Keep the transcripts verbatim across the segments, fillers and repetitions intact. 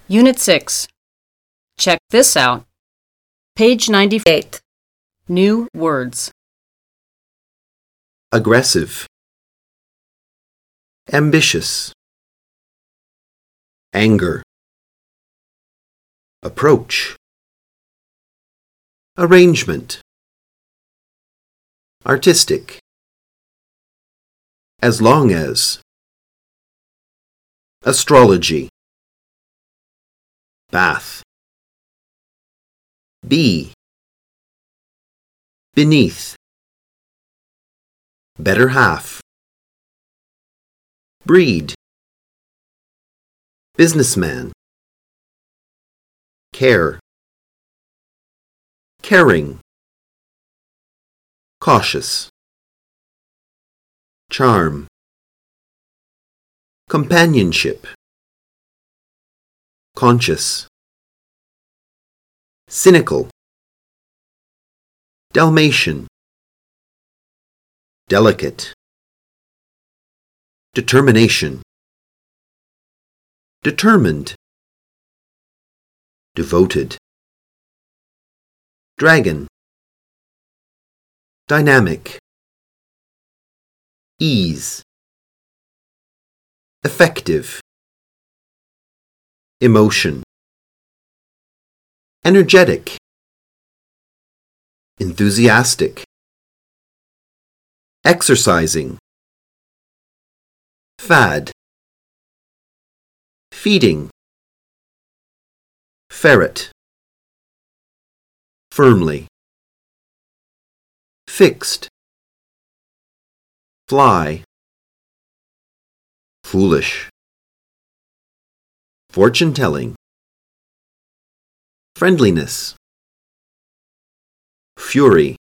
Unit six. Check this out. Page ninety-eight. New words. Aggressive, ambitious, anger, approach, arrangement, artistic, as long as, astrology, bath, be, beneath, better half, breed, businessman, care, caring, cautious, charm, companionship, conscious, cynical, Dalmatian, delicate, determination, determined, devoted, dragon, dynamic, ease, effective, emotion, energetic, enthusiastic, exercising, fad, feeding, ferret, firmly, fixed, fly, foolish, fortune-telling, friendliness, fury,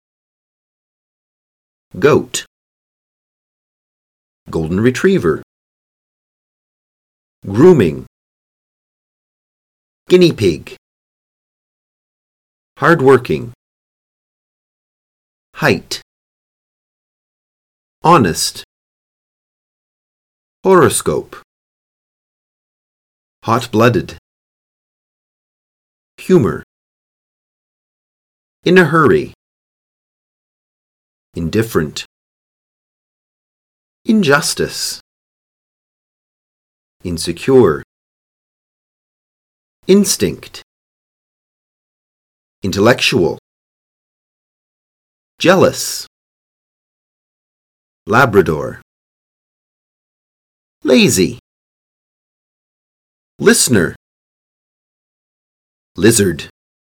goat, golden retriever, grooming, guinea pig, hardworking, height, honest, horoscope, hot-blooded, humor, in a hurry, indifferent, injustice, insecure, instinct, intellectual, jealous, Labrador, lazy, listener, lizard,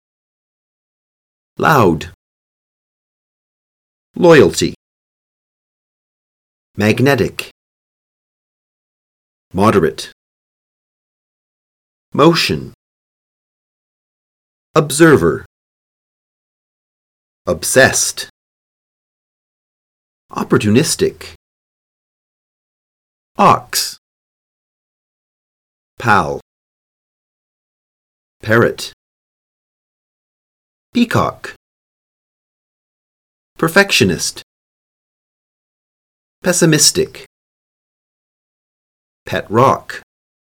loud, loyalty, magnetic, moderate, motion, observer, obsessed, opportunistic, ox, pal, parrot, peacock, perfectionist, pessimistic, pet rock,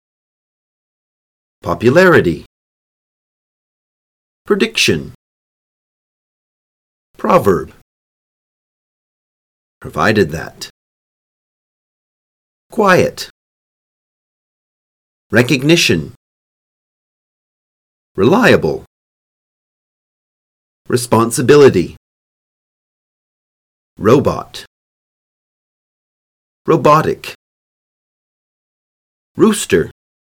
popularity, prediction, proverb, provided that, quiet, recognition, reliable, responsibility, robot, robotic, rooster,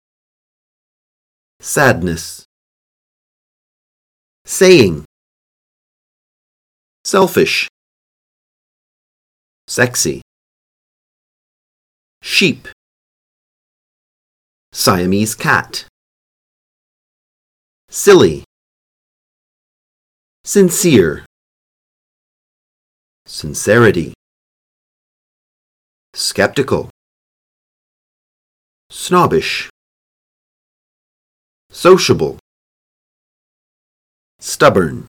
sadness, saying, selfish, sexy, sheep, Siamese cat, silly, sincere, sincerity, skeptical, snobbish, sociable, stubborn,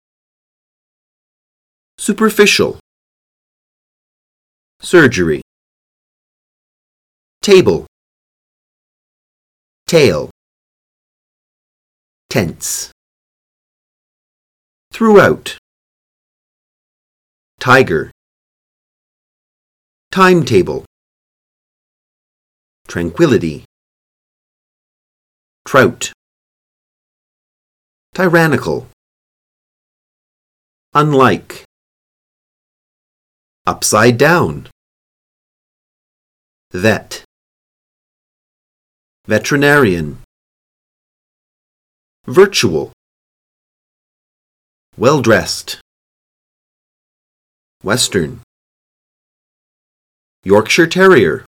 superficial, surgery, table, tail, tense. Throughout. Tiger. Timetable. Tranquility. Trout. Tyrannical. Unlike. Upside down. Vet. Veterinarian. Virtual. Well-dressed. Western. Yorkshire Terrier.